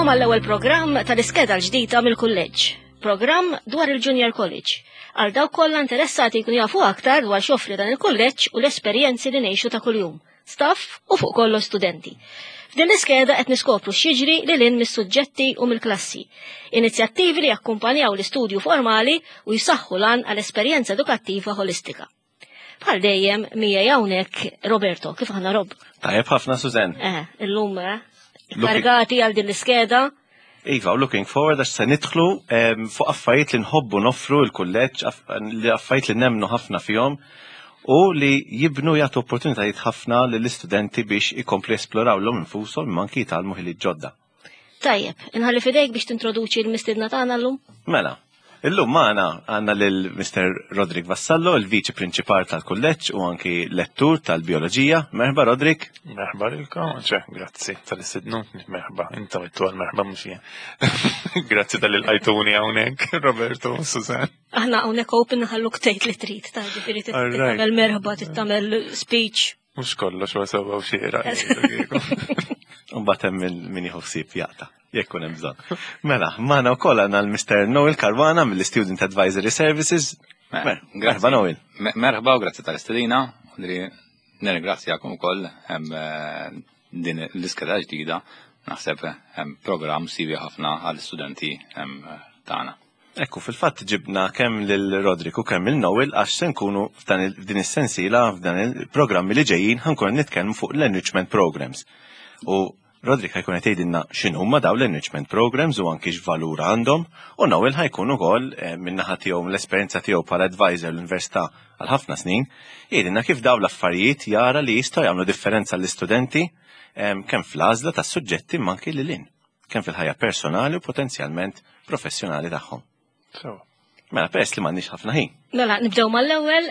Nilqakom għall-ewwel programm tal-iskeda l-ġdida mill-kulleġġ. Programm dwar il-Junior College. Għal dawk kollha interessati jkunu jafu aktar dwar x'offri dan il-kulleġġ u l-esperjenzi li ngħixu ta' kuljum, staff u fuq kollu studenti. F'din l-iskeda qed niskopru x'jiġri lil hinn mis-suġġetti u mill-klassi. Inizjattivi li jakkumpanjaw l-istudju formali u jsaħħu lan għall-esperjenza edukattiva holistika. Bħal dejjem mija hawnhekk Roberto, kif aħna Rob? Tajjeb ħafna Susan. Illum kargati għal din l-iskeda. Iva, looking forward għax se nidħlu fuq affarijiet li nħobbu noffru l-kulleġġ, affarijiet li nemmnu ħafna fihom u li jibnu jagħtu opportunitajiet ħafna lill-istudenti biex ikomplu esploraw l-hom infushom imma anke jitgħallmu ħiliet ġodda. Tajjeb, inħalli fidejk biex tintroduċi l-mistiedna tagħna llum? Mela, illum magħna għandna lil Mr. Rodrik Vassallo, il-Viċi Prinċipal tal-kulleġġ u anki lettur tal-bioloġija. Merħba Rodrik. Merħba lilkom, grazzi tal-istednutni, merħba, inta għittu għal-merħba mux jien. Grazzi tal-il-għajtuni hawnhekk, Roberto, Susan. Aħna hawnhekk open ħalluk tgħid li trid, ta' ġifieri tagħmel merħba, tagħmel speech. Mhux kollox wa sewwa xira. Mbagħad hemm min jieħu ħsieb jaqta' jekk hemm bżonn. Mela, magħna wkoll għandna l-Mr. Noel Karwana mill-Student Advisory Services. Merħba Noel. Merħba u grazzi tal-istedina. Nirringrazzjakom ukoll hemm din l-iskeda ġdida. Naħseb hemm programm sivi ħafna għall-istudenti tagħna. Ekku, fil-fatt ġibna kemm lil Rodrik u kemm lil Noel għax se nkunu f'din is-sensiela f'dan il-programmi li ġejjin ħankun nitkellmu fuq l-enrichment programs. U Rodrik ħajkun qed jgħidilna x'inhuma dawn l-enrichment programs u anki x'valur għandhom, u Noel ħajkun ukoll min-naħa tiegħu l-esperjenza tiegħu bħala advisor l-Università għal ħafna snin, jgħidilna kif dawn l-affarijiet jara li jistgħu jagħmlu differenza l-istudenti kemm fl-għażla tas-suġġetti imma anki lil hinn, kemm fil-ħajja personali u potenzjalment professjonali tagħhom. Mela, peress li m'għandniex ħafna ħin. Mela, nibdew mal-ewwel.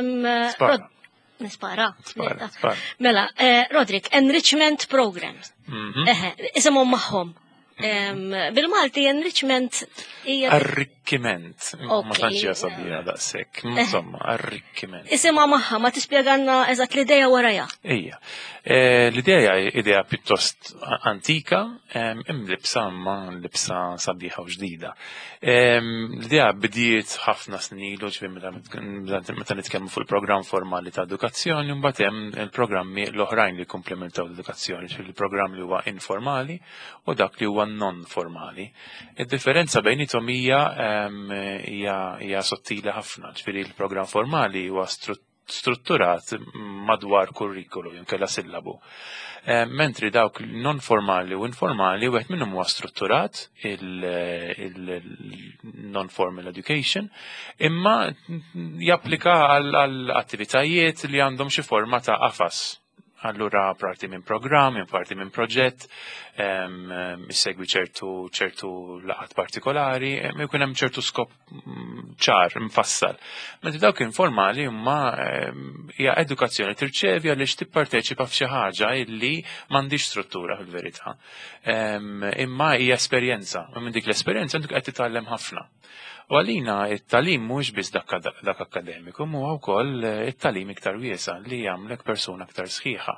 Nispara. Mela, Rodrik, enrichment programs. Isimhom magħhom. Bil-Malti enrichment hija arricchiment. Ma tantx jasabija daqshekk. Insomma, arricchiment. Isimha magħha ma tispjegana eżatt l-idea warajha. Ejja. L-idea hija idea pjuttost antika, imlibsa ma libsa sabiħa u ġdida. L-idea bdiet ħafna snin ilu meta nitkellmu fuq il-programm formali ta' edukazzjoni, mbagħad hemm il-programmi l-oħrajn li komplementaw l-edukazzjoni, il-programm li huwa informali u dak li huwa non formali. Id-differenza bejnietom hija sottili ħafna, ġifieri il-programm formali huwa strutturat madwar kurrikulu jinkella sillabu. Mentri dawk non formali u informali wieħed minnhom huwa strutturat il-non formal education imma japplika għal attivitajiet li għandhom xi forma ta' qafas. Allura parti minn programm, parti minn proġett, segwi ċertu laqat partikolari, jkun hemm ċertu skop ċar, mfassal. Meta dawk informali huma hija edukazzjoni tirċevi għaliex tipparteċipa f'xi ħaġa illi m'għandix struttura fil-verità. Imma hija esperjenza, u minn dik l-esperjenza intu qed titgħallem ħafna. U għalina it-talim mhux biss dak akademiku, huwa wkoll it-talim iktar wiesa li jagħmlek persuna iktar sħiħa.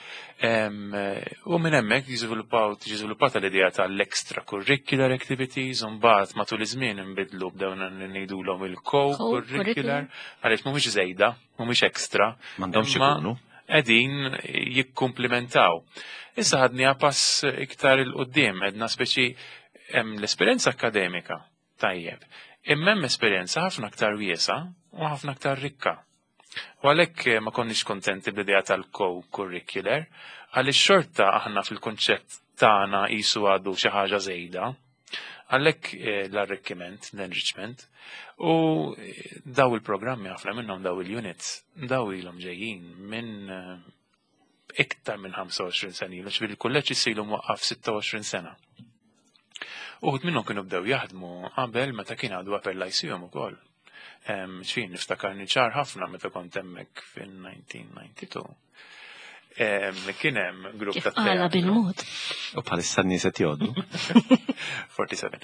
U minn hemmhekk tiġi żviluppata l-idea tal-extracurricular activities u mbagħad matul iż-żmien inbidlu b'dawn ngħidulhom il-co-curricular għaliex mhumiex żejda, mhumiex ekstra, m'għandhomx ikunu. Qegħdin jikkumplimentaw. Issa ħadniha pass iktar il-qudiem qedna speċi hemm l-esperjenza akademika tajjeb. Imma hemm esperjenza ħafna aktar wiesa u ħafna aktar rikka. U għalhekk ma konniex kontenti bl-idea tal-co-curricular, għaliex xorta aħna fil-konċett tagħna qisu għadu xi ħaġa żejda, għalhekk l-arricchiment, l-enrichment, u daw il-programmi ħafna minnhom daw il-units, daw ilhom ġejjin minn iktar minn 25 sena ilu, ġifieri il-kulleġġ issilhom waqqaf 26 sena. Uħud minnhom kienu bdew jaħdmu qabel meta kien għadu appella jsihom ukoll. Xfin niftakarni ċar ħafna meta kont hemmhekk fin-1992. Kien hemm grupp ta' Għala bil-mod. U bħalissa n-nies qed jgħodu. 47.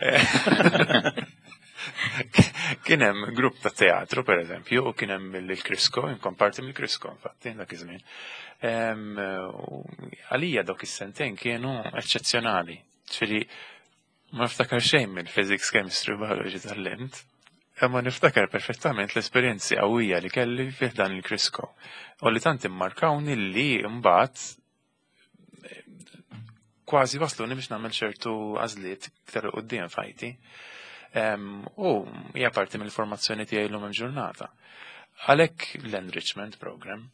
Kien hemm grupp ta' teatru pereżempju u kien hemm il-Krisko, inkun parti mill-Krisko infatti dak iż-żmien. Għalija dawk is-sentejn kienu eċċezzjonali. Ġifieri ma niftakar xejn minn physics, chemistry, biology tal-lint, imma niftakar perfettament l-esperjenzi qawwija li kelli fih dan il-Crisco. U li tant immarkawni li mbagħad kważi wasluni biex nagħmel ċertu għażliet iktar quddiem fajti. U hija parti mill-formazzjoni tiegħi llum il-ġurnata. Għalhekk l-enrichment program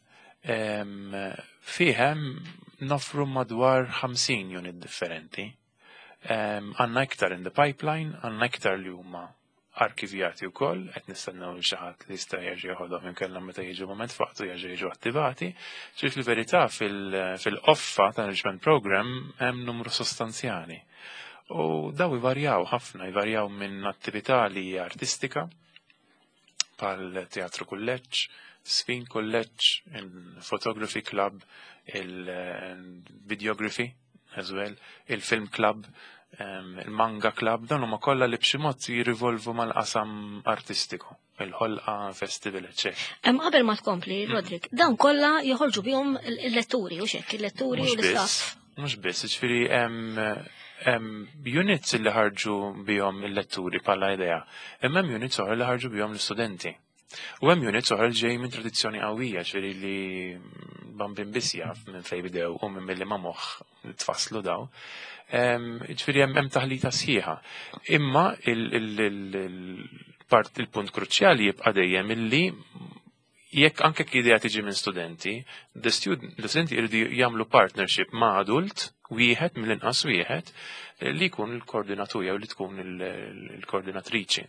fihem nofru madwar 50 unit differenti. Għandna iktar in the pipeline, għandna iktar li huma arkivjati wkoll, qed nistennew li xi ħadd li jista' jerġa' jieħodhom inkella meta jiġu moment faqtu jerġa' jiġu attivati. Ġifieri fil-verità fil-offa tal-enrichment program hemm numru sostanzjali. U daw ivarjaw ħafna, ivarjaw minn attività li hija artistika, bħal teatru kulleġġ, Spin kulleġġ, il-photography club, il-videography as well, il-film club, il-manga club, dan huma kollha li b'xi mod jirrivolvu mal-qasam artistiku, il-ħolqa, festival, eċċetera. Qabel ma tkompli, Rodrik, dawn kollha joħorġu bihom il-letturi u xekk, il-letturi u l-istaff. Mhux biss, ġifieri units li ħarġu bihom il-letturi bħala idea, imma hemm units oħra li ħarġu bihom l-istudenti. U hemm units oħra ġej minn tradizzjoni qawwija, ġifieri li bambin biss jaf minn fejn bidew u minn milli ma moħħ tfasslu daw. Ġifieri hemm taħlita sħiħa. Imma il-punt kruċjali jibqa' dejjem illi jekk anke idea tiġi minn studenti, l-studenti jridu jagħmlu partnership ma' adult wieħed mill-inqas wieħed li jkun il-koordinatur jew li tkun il-koordinatriċi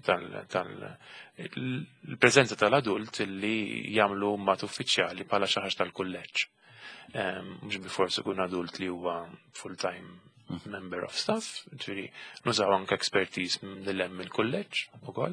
tal-preżenza tal-adult li jagħmlu mat uffiċjali bħala xi ħaġa tal-kulleġġ. Mhux biforsi ikun adult li huwa full-time member of staff, ġifieri nużaw anke expertise mill-hemm il-kulleġġ ukoll.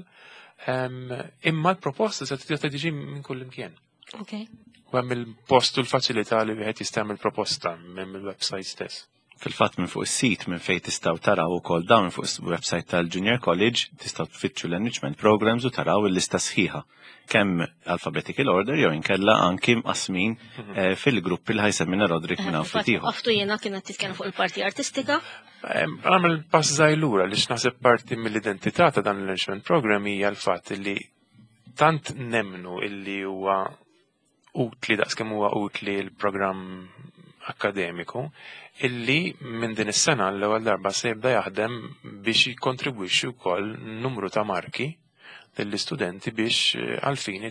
Imma l-proposta se tiġi minn kull imkien. Okay. U hemm il-post u l-faċilità li wieħed jistgħmel il-proposta minn il-website stess. Fil-fatt minn fuq is-sit minn fejn tistgħu taraw ukoll dawn fuq is-website tal-Junior College tistgħu tfittxu l-enrichment programs u taraw il-lista sħiħa kemm alphabetical order jew inkella anki mqasmin fil-gruppi li ħajsemmina Rodrik minn hawn ftit ieħor. Aftu jiena kienet titkellem fuq il-parti artistika. Għamel pass żgħira li x'naħseb parti mill-identità ta' dan l-enrichment program hija l-fatt li tant nemmnu illi huwa utli daqskemm huwa utli l-programm akademiku illi minn din is-sena l-ewwel darba se jibda jaħdem biex jikkontribwixxi wkoll numru ta' marki lill-istudenti biex għalfini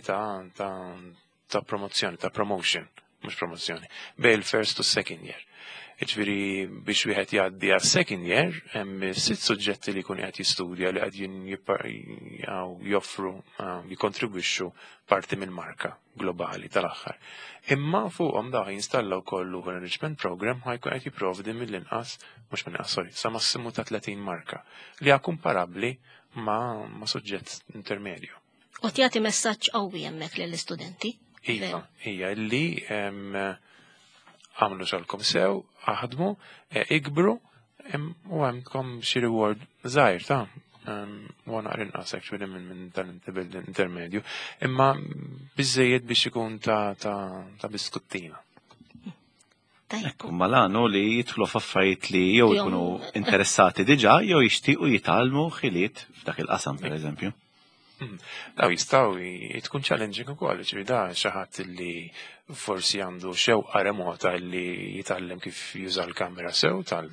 ta' promozzjoni, ta' promotion, mhux promozzjoni, bej il-first u second year. Ġifieri biex wieħed jgħaddi għas-second year hemm 6 suġġetti li jkun qed jistudja li qegħdin joffru jikkontribwixxu parti mill-marka globali tal-aħħar. Imma fuqhom daħ jinstallaw kollu enrichment program ħajkun qed jipprovdi mill-inqas sa massimu ta' 30 marka li hija komparabbli ma' suġġett intermedju. U tagħti messaġġ qawwi hemmhekk lill-istudenti. Hija li għamlu xogħolkom sew, aħdmu, ikbru, u għandkom xi reward żgħir ta' u naqra inqas actually minn tal-intermedju, imma biżejjed biex ikun ta' biskuttina. Ekku, malanu li jidħlu f'affarijiet li jew ikunu interessati diġà jew jixtiequ jitgħallmu ħiliet f'dak il-qasam pereżempju. Daw jistaw tkun challenging ukoll, ġifieri da xi ħadd li forsi għandu xewqa remota li jitgħallem kif juża l-kamera sew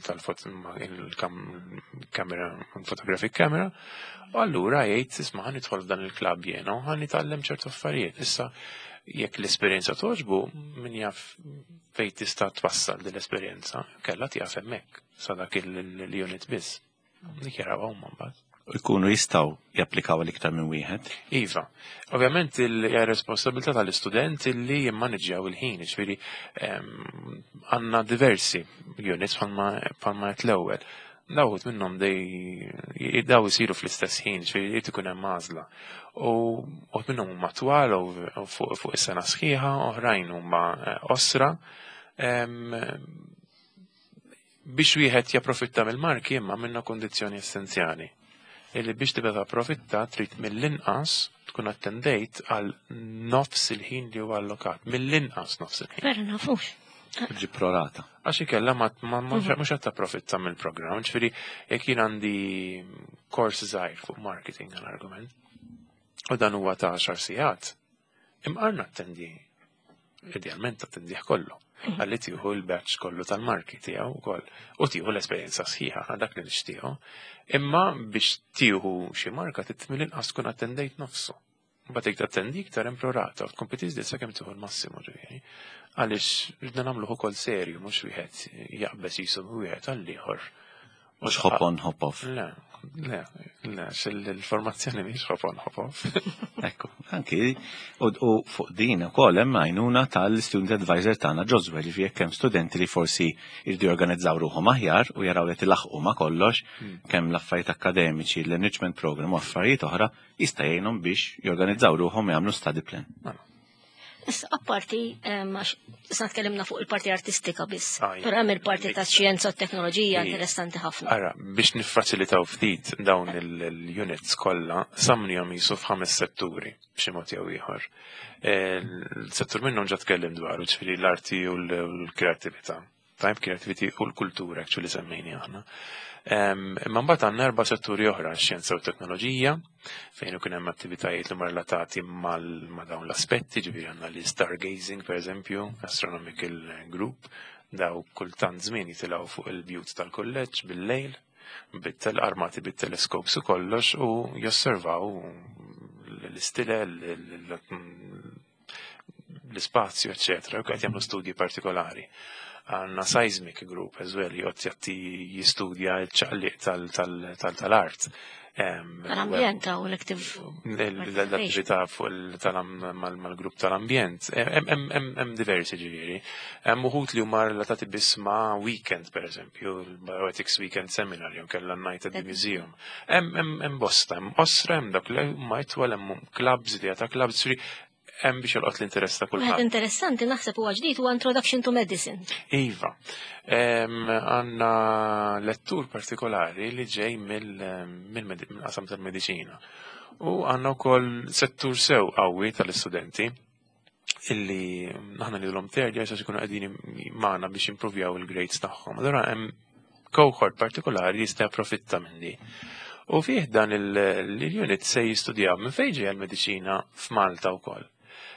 tal-kamera photographic camera, u allura jgħid isma' nidħol f'dan il-klabb jiena u ħanitgħallem ċertu affarijiet. Issa jekk l-esperjenza toġbu min jaf fejn tista' twassal din l-esperjenza, kellha tjaf hemmhekk sa dak il-unit biss. Dik jarawha huma mbagħad. Jkunu jistgħu japplikaw l-iktar minn wieħed. Iva, ovvjament hija responsabilità tal-istudent li jimmaneġġjaw il-ħin, ġifieri għandna diversi units bħalma qed l-ewwel. Dawt minnhom daw isiru fl-istess ħin, ġifieri jrid ikun hemm għażla. U minnhom huma twal u fuq is-sena sħiħa, oħrajn huma osra. Biex wieħed japprofitta mill-marki imma minna kondizzjoni essenzjali. Illi biex tibda approfitta trid mill-inqas tkun attendejt għal nofs il-ħin li huwa allokat, mill-inqas nofs il-ħin. Vera nafux. Ġi prorata. Għaxi kella mux għatta profitta mill-program, ġifiri jek jien għandi kors zaħir fuq marketing għal-argument, u dan huwa ta' 10 sigħat, imqarna attendi, idealment attendiħ kollu, għalli tiħu l-batch kollu tal-market tiegħu wkoll, u tiħu l-esperjenza sħiħa għadak li nixtiequ, imma biex tiħu xi marka titmil inqas tkun attendejt nofsu. Batek tattendi iktar improrata, u tkompetiż disa kemm tieħu l-massimu ġifieri. Għaliex ridna nagħmluh ukoll serju mhux wieħed jaqbeż jisum wieħed għall-ieħor. Mhux hop on hop off. Le, l-formazzjoni mhix hop on hop off. Ekku, anki u fuq din ukoll hemm għajnuna tal-student advisor tagħna Joswell ġifieri jekk hemm studenti li forsi jridu jorganizzaw ruħhom aħjar u jaraw qed ilaħqu ma' kollox kemm l-affarijiet akademiċi, l-enrichment program u affarijiet oħra jista' jgħinhom biex jorganizzaw ruħhom jagħmlu study plan. Issa apparti, issa tkellimna fuq il-parti artistika biss, Ah, però hemm il-parti ta' xjenza u teknoloġija interessanti ħafna. Ara, biex niffaċilitaw ftit dawn il-units kollha, samnihom jisu f'5 setturi b'xi mod jew ieħor. Il-settur minnhom ġa tkellim dwaru, ġifieri l-arti u l-kreattività. Type creativity u l-kultura actually semmejni aħna. Imma mbagħad għandna 4 setturi oħra, x-xjenza u teknoloġija, fejn ikun hemm attivitajiet li relatati ma' dawn l-aspetti, ġifieri għandna li stargazing pereżempju, astronomical group, daw kultant żmien jitilgħu fuq il-bjut tal-kulleġġ bil-lejl, armati bit-teleskops u kollox u josservaw l-istile, l-ispazju, eccetera, u qed jagħmlu studji partikolari. Għanna seismic group as well, jatti jistudja l-ċaqliq tal-art. L-ambjent u l-attività mal-grupp tal-ambjent. Hemm diversi ġifieri. Hemm uħud li huma relatati biss ma' weekend, per eżempju, il-Bioethics Weekend Seminar, jew kellha Night at the Museum. Hemm bosta, hemm osra, hemm dak li huma jitwal hemm clubs li għata clubs, hemm biex jolqot l-interess ta' kulħadd. Wieħed interessanti naħseb huwa ġdid huwa Introduction to Medicine. Iva. Għandna lettur partikolari li ġej mill-qasam tal-mediċina. U għandna wkoll settur sew qawwi tal-istudenti illi aħna nidhom terja għax ikunu qegħdin magħna biex improvjaw il-grades tagħhom. Allura hemm cohort partikolari jista' approfitta minn di. U fih dan il-unit se jistudjaw minn fejn ġej għall-mediċina f'Malta wkoll.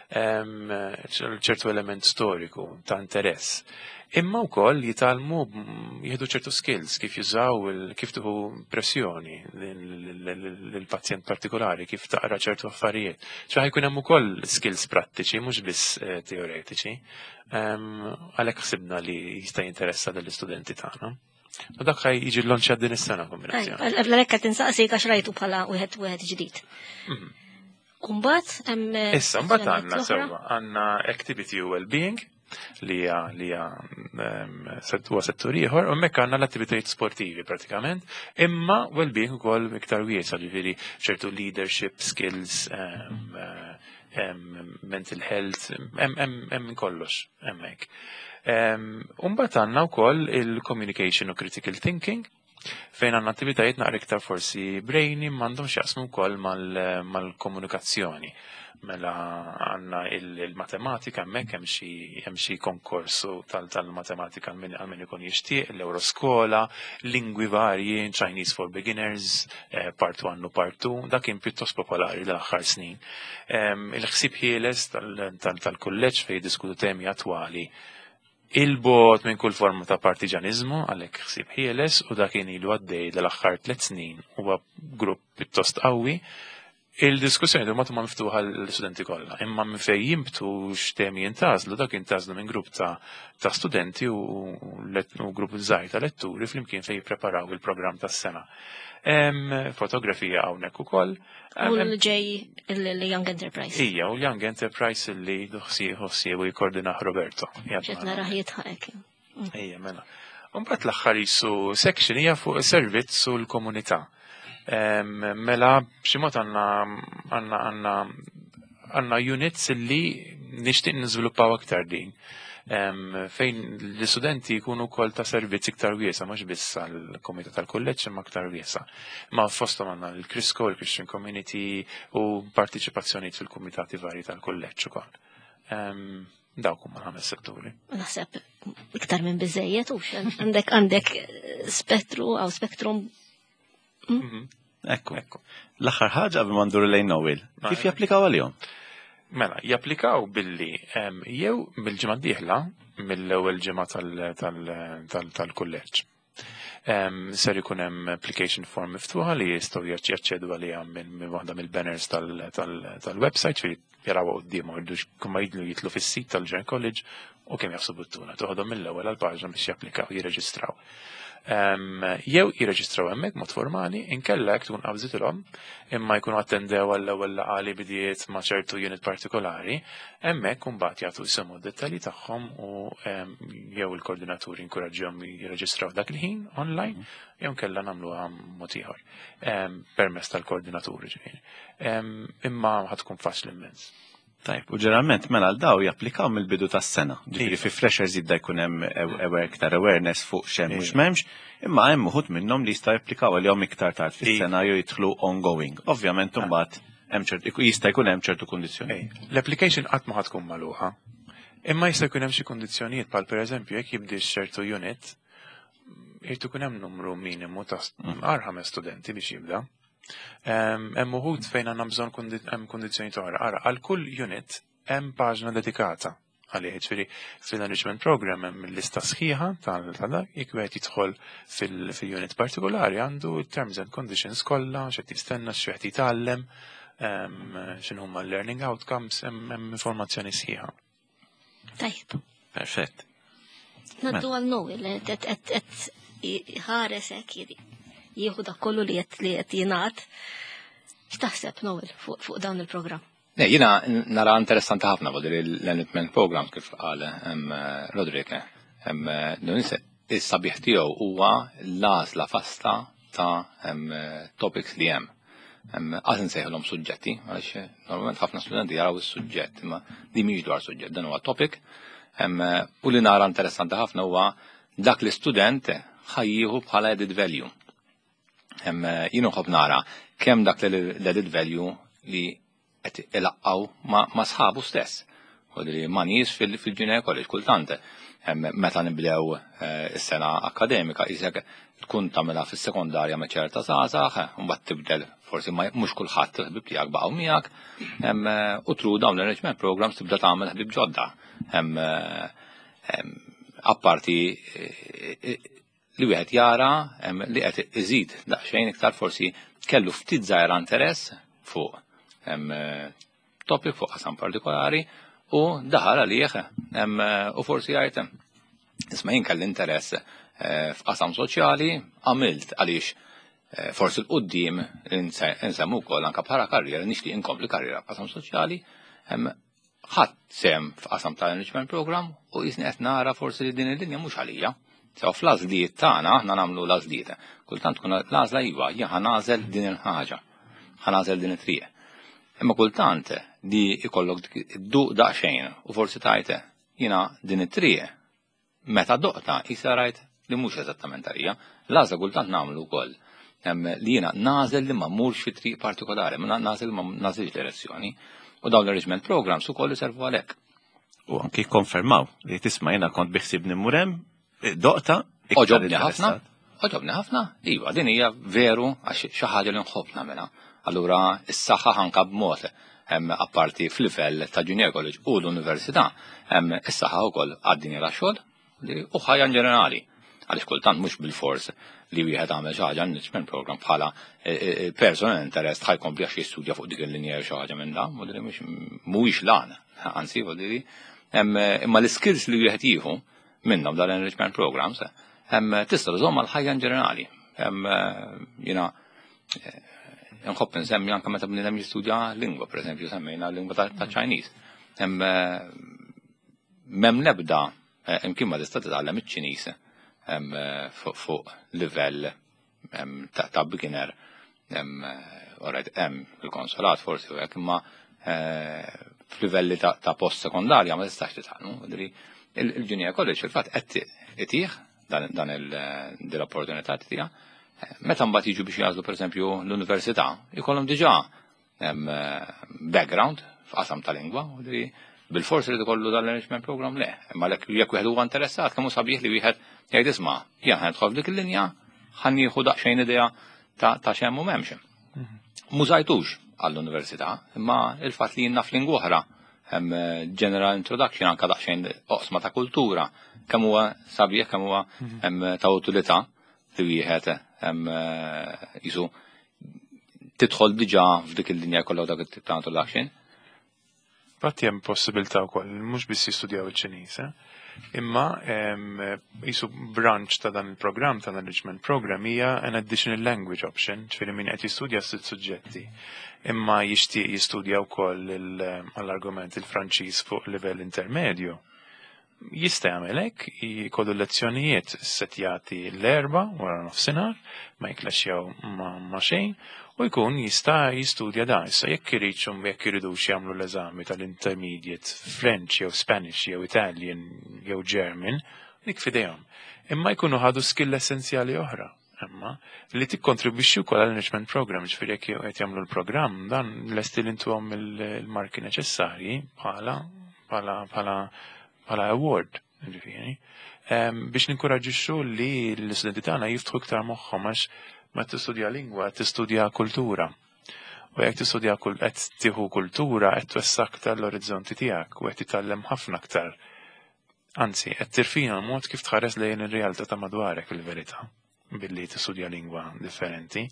ċertu element storiku ta' interess. Imma wkoll jitalmu jieħdu ċertu skills kif jużaw kif tuħu pressjoni lill-pazjent partikolari, kif taqra ċertu affarijiet. Ħajkun hemm ukoll skills prattiċi mhux biss teoretiċi. Għalhekk ħsibna li jista' jinteressa lill-istudenti tagħna. U dak ħaj jiġi l-lonċa din is-sena kombinazzjoni. L-lekka tinsaqsi għax rajtu bħala wieħed ġdid. Umbat, issa, mbagħad għandna activity u well-being li hija huwa settur ieħor, u hemmhekk għandna l-attivitajiet sportivi pratikament, imma well-being ukoll iktar wiesa, ġifieri ċertu leadership skills, mental health, hemm kollox hemmhekk. Mbagħad għandna wkoll il-communication u critical thinking, fejn għandna attivitajiet naqra iktar forsi brainy m'għandhomx jaqsmu wkoll mal-komunikazzjoni. Mela għandna il-matematika hemmhekk hemm xi konkorsu tal-matematika għal min ikun jixtieq, l-Euroskola, lingwi varji, Chinese for Beginners, part 1 u part 2, dak kien pjuttost popolari l-aħħar snin. Il-ħsieb ħieles tal-kulleġġ fejn diskutu temi attwali. Il-bot minn kull forma ta' partiġanizmu għalhekk ħsieb ħieles u dak kien ilu għaddej l-aħħar 3 snin huwa grupp pjuttost qawwi. Il-diskussjoni huma miftuħa l-studenti kollha, imma minn fejn jimbtu x'temi jintażlu dak jintażlu minn grupp ta' studenti u grupp żgħir ta' letturi flimkien fejn jippreparaw il-programm tas-sena. Fotografija hawnhekk ukoll. U l-ġej il-Young Enterprise. Ija, u l-Young Enterprise li ħossiebu jikkoordinaħ Roberto. Ġet nara jitħaq. Ija, mela. Mbagħad l-aħħar jisu section hija fuq is-servizz u l-komunità. Mela b'xi mod għandna units li nixtieq niżviluppaw aktar din. Fejn l-istudenti jkunu wkoll ta' servizz iktar wiesa, mhux biss għall-komitat tal-kulleġġ imma aktar wiesa. Ma fosthom għandna l-Crisco, l-Christian Community u partiċipazzjonijiet fil-kumitati varji tal-kulleġġ ukoll. Dawk huma l-5 setturi. Naħseb iktar minn biżejjed u għandek spettrum. Ekku. L-aħħar ħaġa qabel ma nduru lejn Nowil. Kif japplikaw għalihom? Mela, japplikaw billi jew mill-ġimgħa d-dieħla mill-ewwel ġimgħa tal-kulleġġ. Ser ikun hemm application form miftuħa li jistgħu jaċċedu għaliha minn waħda mill-banners tal-website fi jaraw quddiem għordux kumma jitlu fis-sit tal-Journey College u kemm jaħsbu t-tuna toħodhom mill-ewwel għall-paġna biex japplikaw jirreġistraw. Jew jirreġistraw hemmhekk mod formali, inkellek tkun qabżitilhom imma jkunu attendew għall-ewwel laqgħa li bidiet ma' ċertu unit partikolari, hemmhekk imbagħad jagħtu jsemmu d-dettalji tagħhom u jew il-koordinaturi inkoraġġihom jirreġistraw dak il-ħin online jew nkella nagħmluha mod ieħor permezz tal-koordinaturi ġifieri. Imma ħadkun faċli immens. Tajb, u ġeneralment mela l-daw japplikaw mill-bidu tas-sena. Ġifieri fi freshers jibda jkun hemm iktar awareness fuq x'hemm u x'memx, imma hemm uħud minnhom li jistgħu japplikaw għalihom iktar tard fis-sena jew jidħlu ongoing. Ovvjament imbagħad jista' jkun hemm ċertu kundizzjonijiet. L-application qatt ma tkun magħluqa. Imma jista' jkun hemm xi kundizzjonijiet bħal pereżempju jekk jibdix ċertu unit, irid ikun hemm numru minimu ta' 5 studenti biex jibda. Hemm uħud fejn għandna bżonn hemm kundizzjonijiet oħra. Ara għal kull unit hemm paġna dedikata għalih, ġifieri fil-enrichment program hemm lista sħiħa tal-dak jekk wieħed jidħol fil-unit partikolari għandu terms and conditions kollha x'qed jistenna x'qed jitgħallem, x'inhu huma learning outcomes, hemm informazzjoni sħiħa. Tajb. Perfett. Naddu għal Nowil qed ħaresek jieħu dak kollu li qed jingħad. X'taħseb Nowil fuq dawn il-programm? Jiena nara interessanti ħafna fuq l-enrichment program kif qal Rodrike. Is-sabiħ tiegħu huwa l-għażla fasta ta' topics li hemm. Għaz nsejħilhom suġġetti, għaliex normalment ħafna studenti jaraw is-suġġett, imma di mhix dwar suġġett, dan huwa topic. U li nara interessanti ħafna huwa dak l-istudent ħajjieħu bħala added value. Jien uħobb nara kemm dak l-added value li qed ilaqqaw ma' sħabu stess. Għodri ma' nies fil-Junior College kultant. Meta nibdew is-sena akademika isek tkun tagħmilha fis-sekondarja ma' ċerta żgħażagħ, mbagħad tibdel forsi mhux kulħadd il-ħbib tiegħek baqgħu miegħek, u tru dawn l-enrichment programs tibda tagħmel ħbib ġodda. Apparti li wieħed jara li qed iżid daqsxejn iktar forsi kellu ftit żgħira interess fuq topic fuq qasam partikolari u daħal għalih u forsi jgħid isma' jien kelli interess f'qasam soċjali għamilt għaliex forsi l-qudiem insemmu wkoll anke bħala karriera nixtieq inkompli karriera f'qasam soċjali ħadd sem f'qasam tal-enrichment program u jisni qed nara forsi li din il-linja mhux għalija. Sew fl-għażliet tagħna aħna nagħmlu l-għażliet. Kultant tkun l-għażla iva jien ħanażel din il-ħaġa, ħanażel din it-triq. Imma kultant di ikollok idduq daqsxejn u forsi tajte jiena din it-triq meta doqta issa rajt li mhux eżattament għalija, l-għażla kultant nagħmlu wkoll. Li jiena nażel li ma mmurx fi triq partikolari, ma nażel ma nażilx direzzjoni. U dawn l-enrichment programs ukoll iservu għalhekk. U anki konfermaw li tisma' jiena kont biħsib nimur hemm doqta. Oġobni ħafna, iva, din hija veru għax xi ħaġa li nħobb nagħmilha. Allura is-saħħa ħanka b'mod apparti fl-livell ta' Junior College u l-Università, is-saħħa wkoll għad-dinja tax-xogħol u ħajja ġenerali. Għaliex kultant mhux bil-fors li wieħed għamel xi ħaġa enrichment program bħala personal interest ħajkompli għax jistudja fuq dik il-linja xi ħaġa minn dan, mhuwiex lan, anzi imma l-skills li wieħed jieħu minnhom dal-enrichment programs tista' tużhom għall-ħajja ġenerali. Jiena nħobb insemmi anke meta bniedem jistudja lingwa, pereżempju semmejna lingwa ta' Chinese. M'hemm nebda imkien ma tista' titgħallem iċ-Ċiniż fuq livell ta' beginner hemm il-konsolat forsi u hekk imma f'livelli ta' post sekondarja ma tistax titgħallmu. Il-Junior College fil-fatt qed itih dan l-opportunità tiegħha. Meta mbagħad jiġu biex jażlu pereżempju l-università, ikollhom diġà background f'qasam ta' lingwa, bil-forsi li tkollu dal-enrichment program le. Imma jekk wieħed huwa interessat kemm hu sabiħ li wieħed jgħid isma' jien ħadħol dik il-linja ħan jieħu daqsxejn idea ta' xemm u m'hemmx. Mużajtux għall-università, imma il-fatt li naf lingwa oħra hemm general introduction anke daqsxejn oqsma ta' kultura, kemm huwa sabiħ kemm huwa hemm ta' utilità li wieħed hemm jisu tidħol diġà f'dik il-linja kollha dak it-tip ta' introduction. Batti hemm possibilità wkoll mhux biss jistudjaw iċ-Ċiniż, imma jisu branch ta' dan il-programm ta' dan enrichment program hija an additional language option, ġifieri min qed jistudja sitt suġġetti. Imma jixtieq jistudja wkoll għall-argument il-Franċiż fuq livell intermedju. Jista' jagħmel hekk, jkollu lezzjonijiet setjati l-erba' wara nofsinhar, ma jiklaxxjaw ma' xejn, u jkun jista' jistudja dan. Issa jekk iridxhom jekk iridux jagħmlu l-eżami tal-intermediate French jew Spanish jew Italian jew German, dik fidejhom. Imma jkunu ħadu skill essenzjali oħra. Imma li tikkontribwixxi wkoll għall-enrichment program, ġifieri jekk qed jagħmlu l-programm dan lesti li intuhom il-marki neċessarji bħala award, ġifieri. Biex ninkoraġġixxu li l-istudenti tagħna jiftħu iktar moħħhom għax ma tistudja lingwa, tistudja kultura. U jekk tistudja qed tieħu kultura qed twessa aktar l-orizzonti tiegħek u qed titgħallem ħafna aktar. Anzi, qed tirfina l-mod kif tħares lejn ir-realtà ta' madwarek fil-verità billi tistudja lingwa differenti.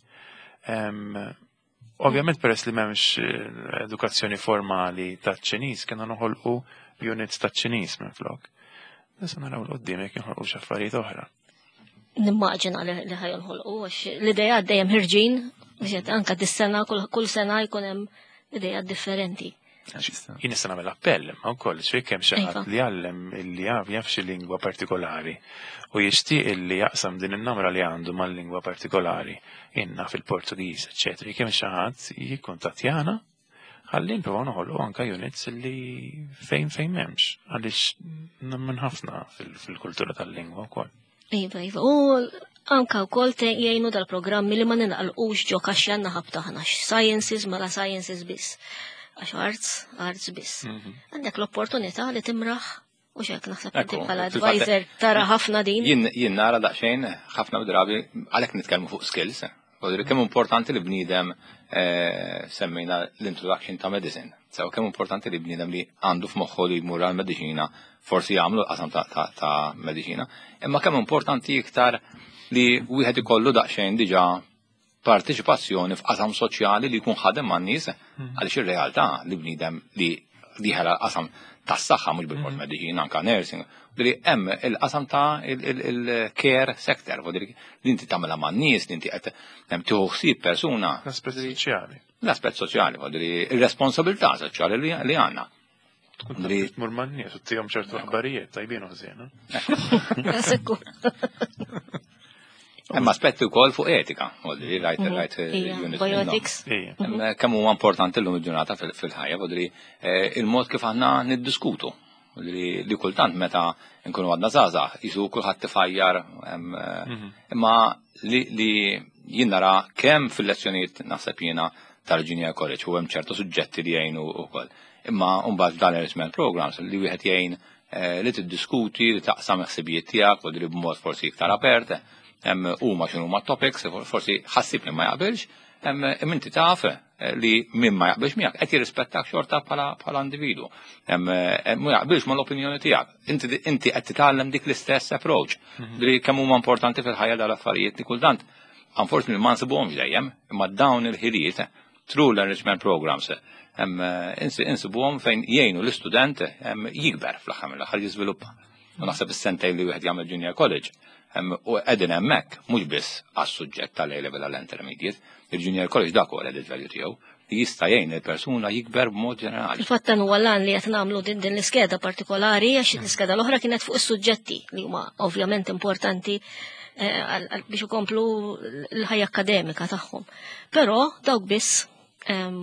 Ovvjament peress li m'hemmx edukazzjoni formali taċ-Ċiniż kienu noħolqu units taċ-Ċiniż minflok. Nisa naraw l-qoddim jekk jinħolqu xi affarijiet oħra. Nimmaġina li ħajjonħolqu għax l-idea dejjem ħirġin, anke dis-sena kull sena jkun hemm idea differenti. Jien nista' nagħmel appell imma wkoll xejn kemm xi ħadd li jgħallem illi jaf xi lingwa partikolari u jixtieq illi jaqsam din in-namra li għandu mal-lingwa partikolari inna fil-Portugiż, eċetera. Kemm xi ħadd jikkuntattjana ħalli nipprovaw noħolqu anke units illi fejn m'hemmx għaliex nemmen ħafna fil-kultura tal-lingwa wkoll. Iva. U anka wkoll jgħinu dal-programmi li ma ninqalqux ġo kaxxa naħab taħna sciences mela sciences biss. Għax arts biss. Għandek l-opportunità li timraħ u xek naħseb inti bħala advisor tara ħafna din. Jien nara daqsxejn ħafna drabi għalhekk nitkellmu fuq skills. Kemm importanti li bniedem semmejna l-introduction ta' medicine. Sew kemm importanti li bniedem li għandu f'moħħu li jmur għall-mediċina, forsi jagħmlu qasam ta' mediċina, imma kemm importanti iktar li wieħed ikollu daqsxejn diġà partiċipazzjoni f'qasam soċjali li jkun ħadem man-nies għaliex ir-realtà li bniedem li diħela qasam tas-saħħa mhux bil-fors mediċina anke nursing, li hemm il-qasam ta' il-care sector, li inti tagħmilha man-nies, li inti qed tieħu ħsieb persuna. L-aspett soċjali. L-aspett soċjali, ir-responsabilità soċjali li għandna. Tmur man-nies u tihom ċertu aħbarijiet tajbin u ħżien. Hemm aspetti wkoll fuq etika, right unit. Bioethics. Kemm huwa importanti llum il-ġurnata fil-ħajja, il-mod kif aħna niddiskutu. Li kultant meta nkunu għadna żgħażagħ jisu kulħadd tifajjar imma li jien nara kemm fil-lezzjonijiet naħseb jiena tal-Junior College u hemm ċertu suġġetti li jgħinu wkoll. Imma mbagħad f'dan il-enrichment programs li wieħed jgħin li tiddiskuti, li taqsam ħsibijiet tiegħek u li b'mod forsi iktar apert. Huma x'inhuma topics, forsi ħassib li ma jaqbilx, inti taf li min ma jaqbilx miegħek qed jirrispettak xorta bħala individu. Ma jaqbilx mal-opinjoni tiegħek. Inti qed titgħallem dik l-istess approach. Li kemm huma importanti fil-ħajja dal-affarijiet li kultant unfortunately ma nsibuhomx dejjem, imma dawn il-ħiliet through l-enrichment programs insibuhom fejn jgħinu l-istudent jikber fl-aħħar mill-aħħar jiżviluppa. U naħseb is-sentejn li wieħed jagħmel junior college u qegħdin hemmhekk mhux biss għas-suġġett tal-A-level għall-intermediate, il-junior college dak huwa l-added value tiegħu li jista' jgħin il-persuna jikber b'mod ġenerali. Il-fatt dan huwa lan li qed nagħmlu din l-iskeda partikolari għax l-iskeda l-oħra kienet fuq is-suġġetti li huma ovvjament importanti biex ikomplu l-ħajja akademika tagħhom. Però dawk biss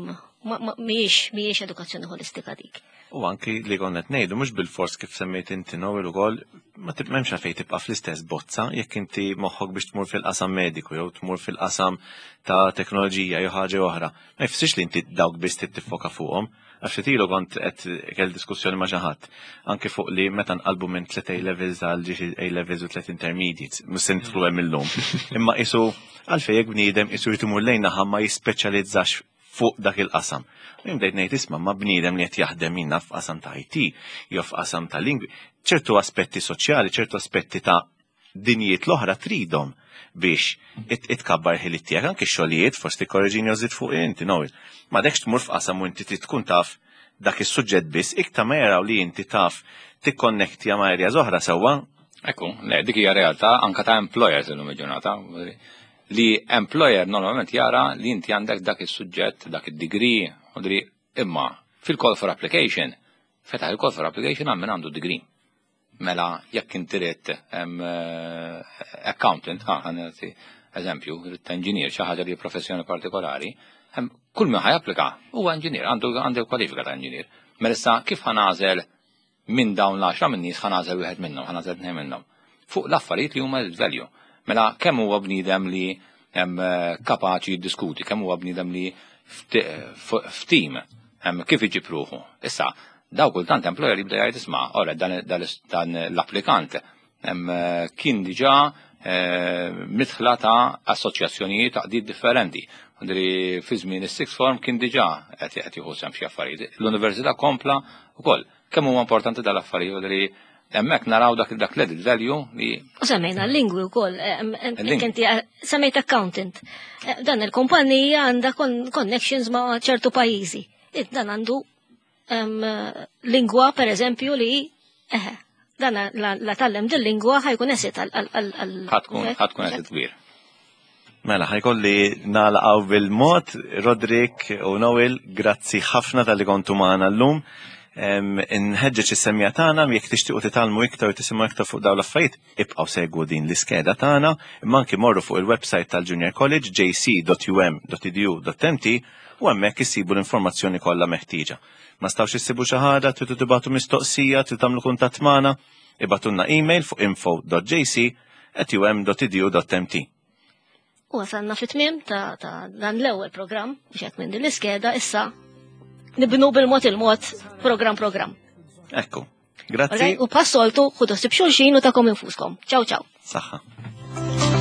mhijiex edukazzjoni holistika dik. U anki li konnet ngħidu mhux bil-fors kif semmejt inti Nowel ukoll ma m'hemmx għalfejn tibqa' fl-istess bozza jekk inti moħħok biex tmur fil-qasam mediku jew tmur fil-qasam ta' teknoloġija jew ħaġa oħra. Ma jfissirx li inti dawk biss tiffoka fuqhom. Għax tilu kont qed kell diskussjoni ma' xi ħadd anke fuq li meta nqalbu minn 3 A-levels għal ġi A-levels u 3 intermediates, mhux se nidħlu hemm illum. Imma qisu għalfejn jekk bniedem qisu jrid imur lejn naħa ma jispeċjalizzax fuq dak il-qasam. Jien bdejt ngħid isma' ma' bniedem li qed jaħdem minna f'qasam ta' IT, jew f'qasam ta' lingwi, ċertu aspetti soċjali, ċertu aspetti ta' dinjiet l-oħra tridhom biex itkabbar ħiliet tiegħek anke x-xogħlijiet forsi korreġini użid fuq inti Nowel. Ma dekx tmur f'qasam u inti trid tkun taf dak is-suġġett biss, iktar ma jaraw li inti taf tikkonnektja ma' areas oħra sewwa. Ekku, dik hija realtà anke ta' employers illum il-ġurnata. Li employer normalment jara li inti għandek dak is-suġġett, dak id-degree, imma fil-call for application, fetaħ il-call for application għammin għandu degree. Mela jekk inti rid accountant, eżempju, engineer, xi ħaġa li professjoni partikolari, kull min ħajapplika huwa engineer, għandu kwalifika ta' engineer. Mela issa kif ħanażel minn dawn l-10 min nies ħanażel wieħed minnhom, ħanażel tnejn minnhom. Fuq l-affarijiet li huma l-value. Mela kemm huwa bniedem li hemm kapaċi jiddiskuti, kemm huwa bniedem li f'team, kif iġib ruħu. Issa, daw kultant employer jibda jgħid isma' ora dan l-applikant kien diġà midħla ta' assoċjazzjonijiet ta' qdiet differenti. Fi żmien is-sixth form kien diġà qed jieħu sehem xi affarijiet. L-università kompla wkoll kemm huwa importanti dal-affarijiet hemmhekk naraw dak l-added value li. U semmejna l-lingwi wkoll, inti semmejt accountant. Dan il-kumpanija għandha connections ma' ċertu pajjiżi. Dan għandu lingwa per eżempju li dan la tallem dil-lingwa ħajkun esit għal. ħatkun esit kbir. Mela, ħajkolli nalaqgħu bil-mod, Rodrik u Nowel, grazzi ħafna tal-li kontu magħna llum. Nħeġġeġ is-semmija tagħna jekk tixtiequ titgħallmu iktar u tisimgħu iktar fuq dawn l-affarijiet, ibqgħu segwu din l-iskeda tagħna, imma anke morru fuq il-website tal-Junior College jc.um.edu.mt u hemmhekk issibu l-informazzjoni kollha meħtieġa. Ma stawx issibu xi ħaġa, tridu tibagħtu mistoqsija, tridu tagħmlu kuntatt magħna, ibgħatulna email fuq info.jc@um.edu.mt. U għasanna fit-tmiem ta' dan l-ewwel programm biex qed minn din l-iskeda issa nibnu bil-mod il-mod program. Ekku, grazzi. U passoltu ħudu ssib xulxin u takom infuskom. Ciao. Saħħa.